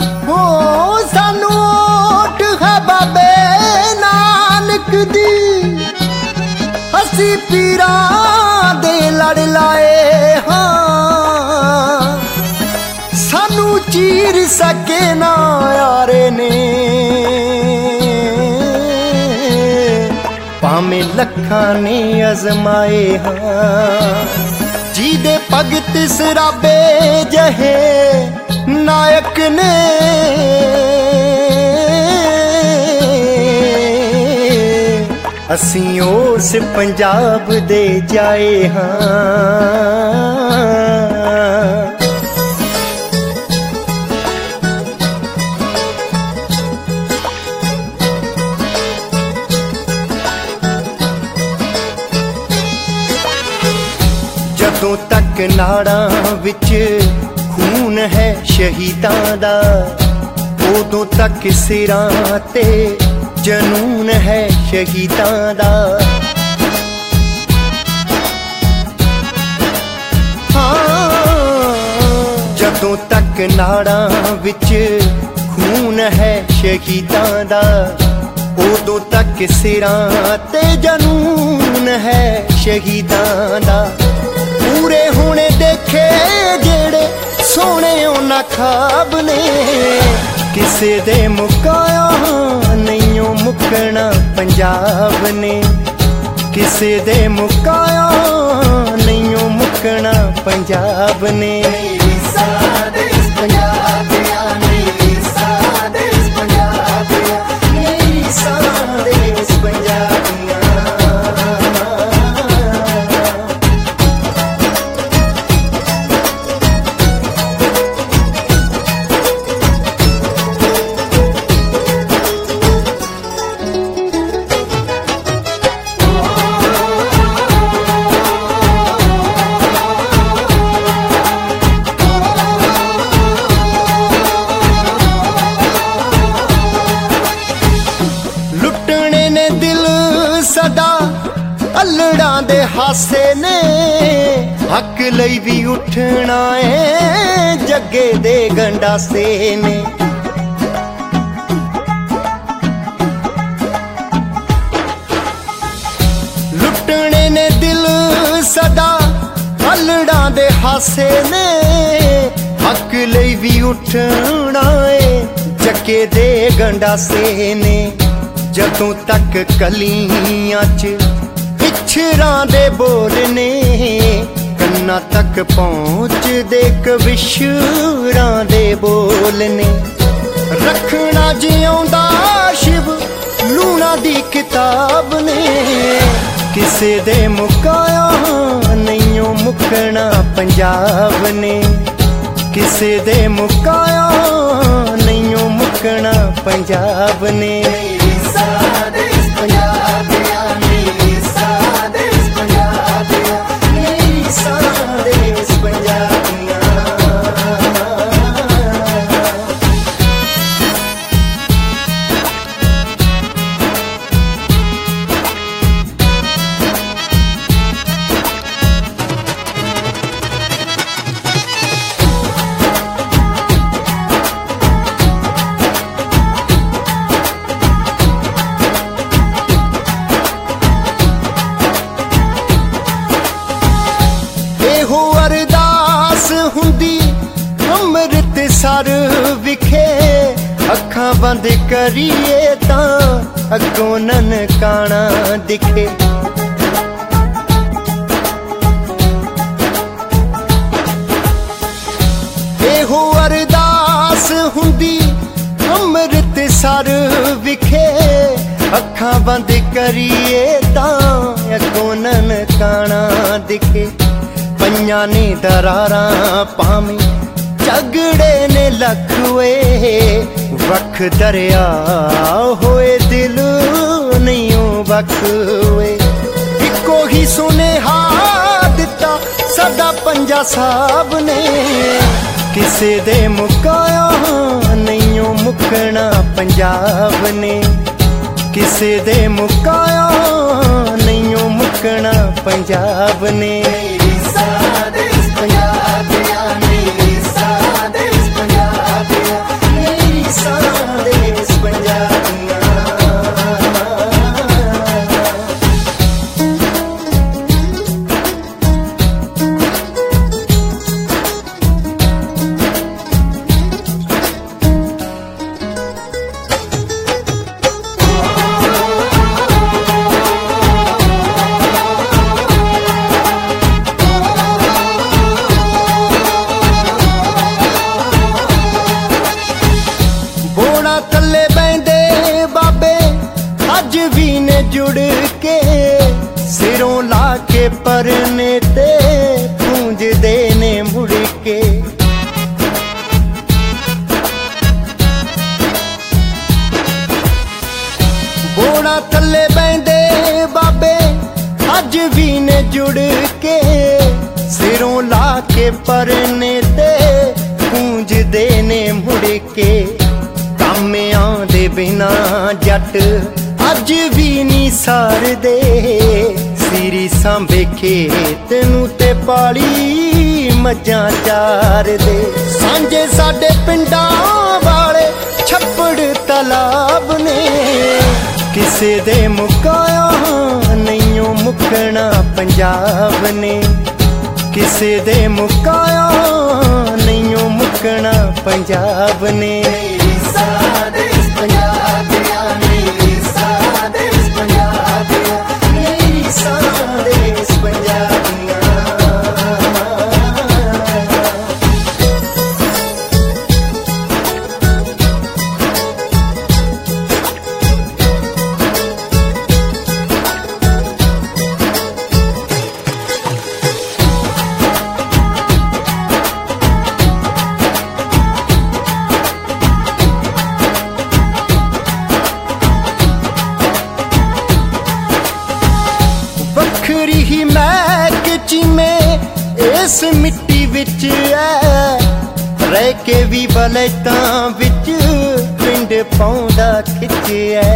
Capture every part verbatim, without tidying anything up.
हो सानू ओट है बाबे नानक दी, हसी पीरा दे लड़ लाए हाँ, सानू चीर सके ना यारे ने, भावे लखां ने अजमाए हाँ। जी दे भगत सराबे जहे नायक ने, असीं उस पंजाब दे जाए हाँ। जदों तक नाड़ां विच खून है शहीदां दा, उदों तक सिरां ते जनून है शहीदां दा। हाँ जदों तक नाड़ां विच खून है शहीदां दा, उदों तक सिरां ते जनून है शहीदां दा। पूरे होने देखे जेड़े सोने उन्हां ख्वाब ने, किसे दे मुकाया नहीं मुकना पंजाब ने, किसे दे मुकाया नहीं मुकना पंजाब ने। अल्लड़ां दे हासे ने हक लई भी उठना है जगे दे गंडासे ने। लुटने ने दिल सदा अल्लड़ां दे हासे ने, हक लई भी उठना है जगे दे गंडासे ने। जदों तक कलियां च पिछरां दे बोलने, कन्ना तक पहुँच दे कविशरां दे बोलने। रखना जिउंदा शिव लूणा दी किताब ने, किसे दे मुकाया नहीं मुकना पंजाब ने, किसे दे मुकाया नहीं मुकना पंजाब ने। अरदास हुंदी अमृतसर विखे, अखां बंद करिए तां अगों ननकाना दिखे। एहो अरदास हुंदी अमृतसर विखे, अखां बंद करिए तां अगों ननकाना दिखे। पंजा ने दरारां पामी झगड़े ने लखवे, वख दरिया होए दिल नहीं बखवे। इको ही सुनेहा दिता सदा पंजा साहब ने, किसे दे मुकाया नहीं मुकना पंजाब ने, किसे दे मुकाया नहीं मुकना पंजाब ने। पंजाब थल्ले बैंदे बाबे अज भी ने जुड़ के सिरों ला के परने ते गूंजदे ने मुड़ के। बोड़ा थल्ले बैंदे बाबे अज भी ने जुड़ के सिरों ला के परने ते गूंजदे ने मुड़ के। कामियां दे बिना जट अज भी नी सारदे सीरी सांभे खेत नूं ते पाली मज्जां चारदे। सांझे साडे पिंडां वाले छप्पड़ तलाब ने किसे दे मुकाया नहींओ मुकना पंजाब ने। किसे दे मुकाया नहींओ मुकना पंजाब ने। वखरी ही महक चिमे इस मिट्टी विच है रह के भी वलैतां विच पिंड पौंदा खिच है।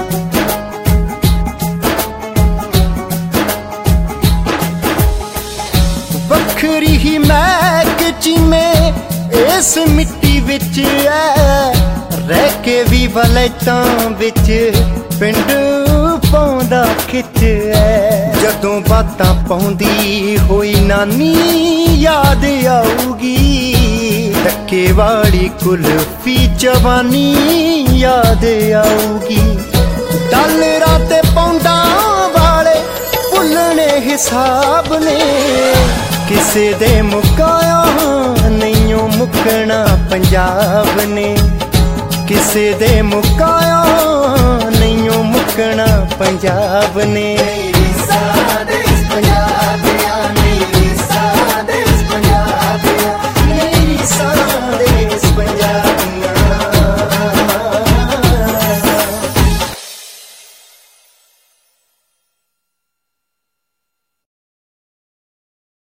वखरी ही महक चिमे इस मिट्टी विच है रह के भी वलैतां विच पिंड पौंदा खिच है। जदों बातां पौंदी होई नानी याद आऊगी धक्के वाली कुल्फी जवानी याद आऊगी। डालरां ते पौंडां वाले भुलने हिसाब ने किसे दे मुकाया नहींओ मुकना पंजाब ने। किसे दे मुकाया नहींओ मुकना पंजाब ने।